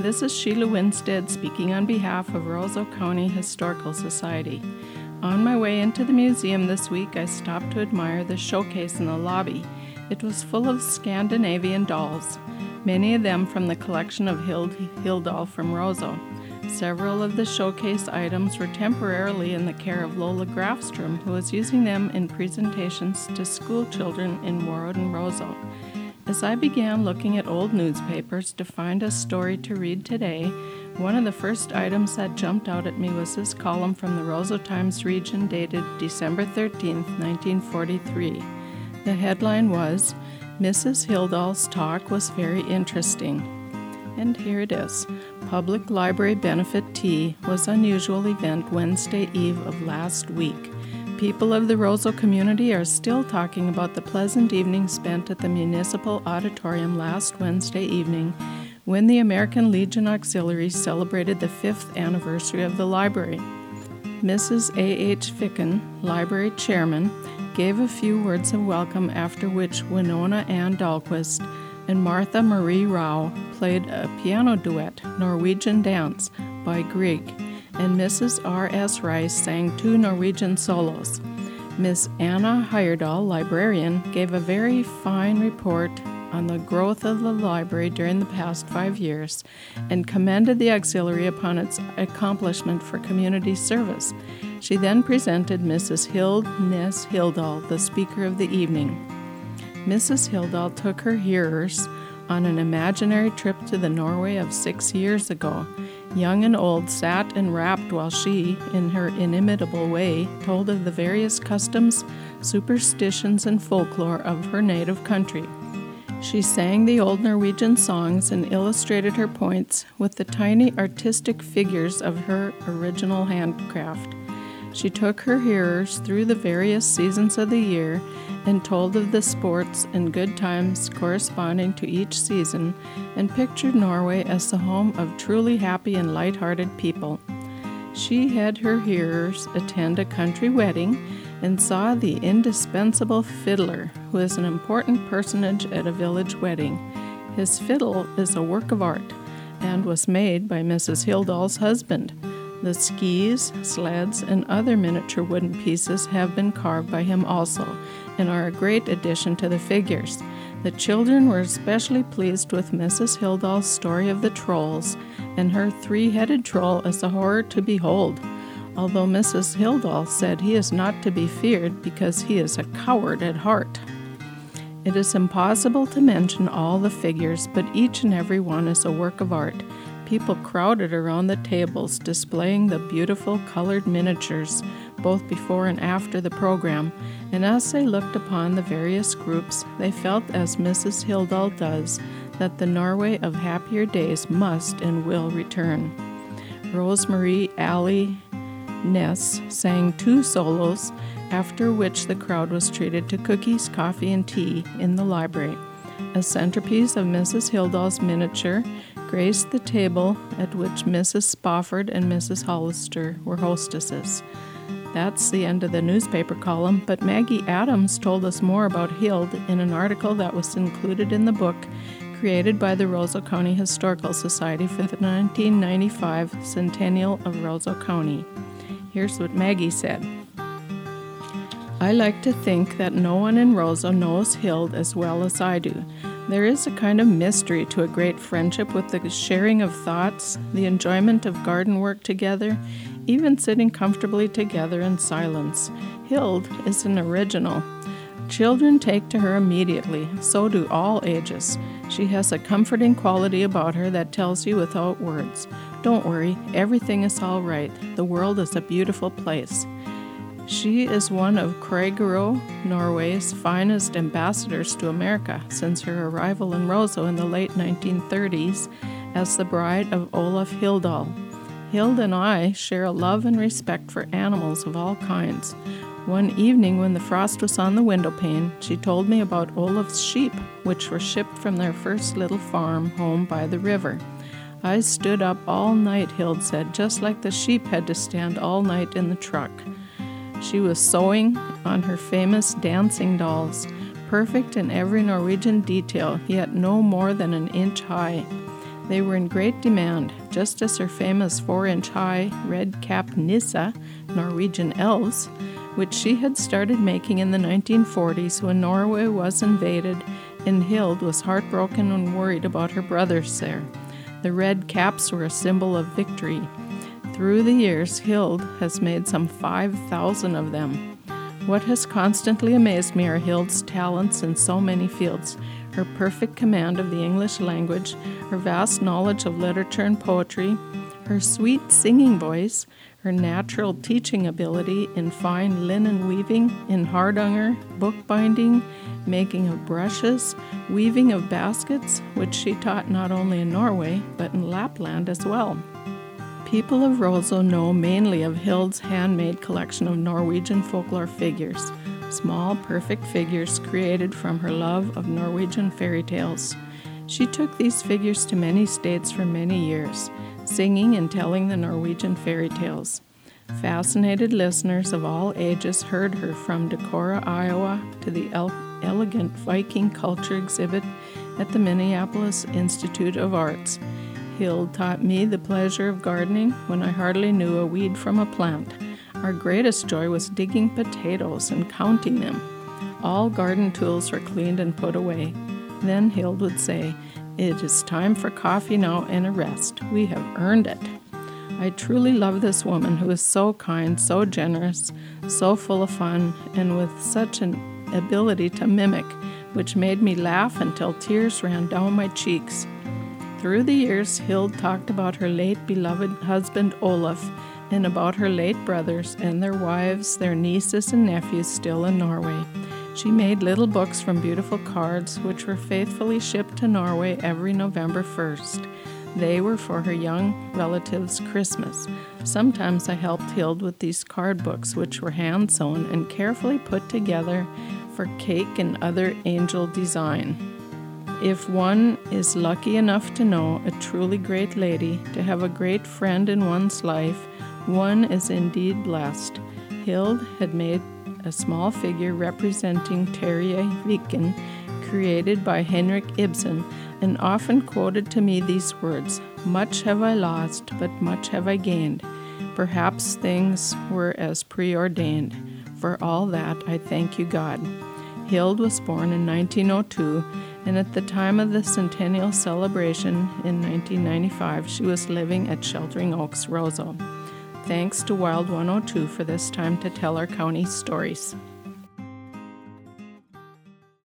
This is Sheila Winstead speaking on behalf of Roseau County Historical Society. On my way into the museum this week, I stopped to admire the showcase in the lobby. It was full of Scandinavian dolls, many of them from the collection of Hildahl from Roseau. Several of the showcase items were temporarily in the care of Lola Grafstrom, who was using them in presentations to school children in Warroad and Roseau. As I began looking at old newspapers to find a story to read today, one of the first items that jumped out at me was this column from the Roseau Times-Region dated December 13, 1943. The headline was, "Mrs. Hildahl's talk was very interesting." And here it is. Public Library Benefit Tea was an unusual event Wednesday eve of last week. People of the Roseau community are still talking about the pleasant evening spent at the Municipal Auditorium last Wednesday evening when the American Legion Auxiliary celebrated the 5th anniversary of the library. Mrs. A.H. Ficken, library chairman, gave a few words of welcome, after which Winona Ann Dahlquist and Martha Marie Rao played a piano duet, Norwegian Dance, by Grieg, and Mrs. R.S. Rice sang 2 Norwegian solos. Miss Anna Heyerdahl, librarian, gave a very fine report on the growth of the library during the past 5 years and commended the auxiliary upon its accomplishment for community service. She then presented Mrs. Hild Ness Hildahl, the speaker of the evening. Mrs. Hildahl took her hearers on an imaginary trip to the Norway of 6 years ago. Young and old sat and rapped while she, in her inimitable way, told of the various customs, superstitions, and folklore of her native country. She sang the old Norwegian songs and illustrated her points with the tiny artistic figures of her original handcraft. She took her hearers through the various seasons of the year and told of the sports and good times corresponding to each season, and pictured Norway as the home of truly happy and light-hearted people. She had her hearers attend a country wedding and saw the indispensable fiddler, who is an important personage at a village wedding. His fiddle is a work of art and was made by Mrs. Hildahl's husband. The skis, sleds, and other miniature wooden pieces have been carved by him also, and are a great addition to the figures. The children were especially pleased with Mrs. Hildahl's story of the trolls, and her 3-headed troll is a horror to behold, although Mrs. Hildahl said he is not to be feared because he is a coward at heart. It is impossible to mention all the figures, but each and every one is a work of art. People crowded around the tables displaying the beautiful colored miniatures, both before and after the program, and as they looked upon the various groups, they felt, as Mrs. Hildahl does, that the Norway of happier days must and will return. Rosemarie Allie Ness sang 2 solos, after which the crowd was treated to cookies, coffee, and tea in the library. A centerpiece of Mrs. Hildahl's miniature graced the table at which Mrs. Spofford and Mrs. Hollister were hostesses. That's the end of the newspaper column, but Maggie Adams told us more about Hild in an article that was included in the book created by the Roseau County Historical Society for the 1995 Centennial of Roseau County. Here's what Maggie said. "I like to think that no one in Roseau knows Hild as well as I do. There is a kind of mystery to a great friendship, with the sharing of thoughts, the enjoyment of garden work together, even sitting comfortably together in silence. Hild is an original. Children take to her immediately, so do all ages. She has a comforting quality about her that tells you without words, 'Don't worry, everything is all right. The world is a beautiful place.' She is one of Craigerø, Norway's finest ambassadors to America since her arrival in Roseau in the late 1930s as the bride of Olaf Hildahl. Hild and I share a love and respect for animals of all kinds. One evening when the frost was on the window pane, she told me about Olaf's sheep, which were shipped from their first little farm home by the river. I stood up all night," Hild said, "just like the sheep had to stand all night in the truck." She was sewing on her famous dancing dolls, perfect in every Norwegian detail, yet no more than an inch high. They were in great demand, just as her famous 4-inch high red-capped Nissa, Norwegian elves, which she had started making in the 1940s when Norway was invaded and Hild was heartbroken and worried about her brothers there. The red caps were a symbol of victory. Through the years, Hild has made some 5,000 of them. What has constantly amazed me are Hild's talents in so many fields, her perfect command of the English language, her vast knowledge of literature and poetry, her sweet singing voice, her natural teaching ability in fine linen weaving, in hardanger, bookbinding, making of brushes, weaving of baskets, which she taught not only in Norway, but in Lapland as well. People of Roseau know mainly of Hild's handmade collection of Norwegian folklore figures, small, perfect figures created from her love of Norwegian fairy tales. She took these figures to many states for many years, singing and telling the Norwegian fairy tales. Fascinated listeners of all ages heard her from Decorah, Iowa, to the elegant Viking culture exhibit at the Minneapolis Institute of Arts. Hild taught me the pleasure of gardening when I hardly knew a weed from a plant. Our greatest joy was digging potatoes and counting them. All garden tools were cleaned and put away. Then Hild would say, "It is time for coffee now and a rest. We have earned it." I truly love this woman who is so kind, so generous, so full of fun, and with such an ability to mimic, which made me laugh until tears ran down my cheeks. Through the years, Hild talked about her late beloved husband Olaf, and about her late brothers and their wives, their nieces and nephews still in Norway. She made little books from beautiful cards, which were faithfully shipped to Norway every November 1st. They were for her young relatives' Christmas. Sometimes I helped Hild with these card books, which were hand-sewn and carefully put together for cake and other angel design. If one is lucky enough to know a truly great lady, to have a great friend in one's life, one is indeed blessed. Hild had made a small figure representing Terje Viken, created by Henrik Ibsen, and often quoted to me these words, "Much have I lost, but much have I gained. Perhaps things were as preordained. For all that, I thank you, God." Hild was born in 1902, and at the time of the centennial celebration in 1995, she was living at Sheltering Oaks, Roseau. Thanks to Wild 102 for this time to tell our county stories.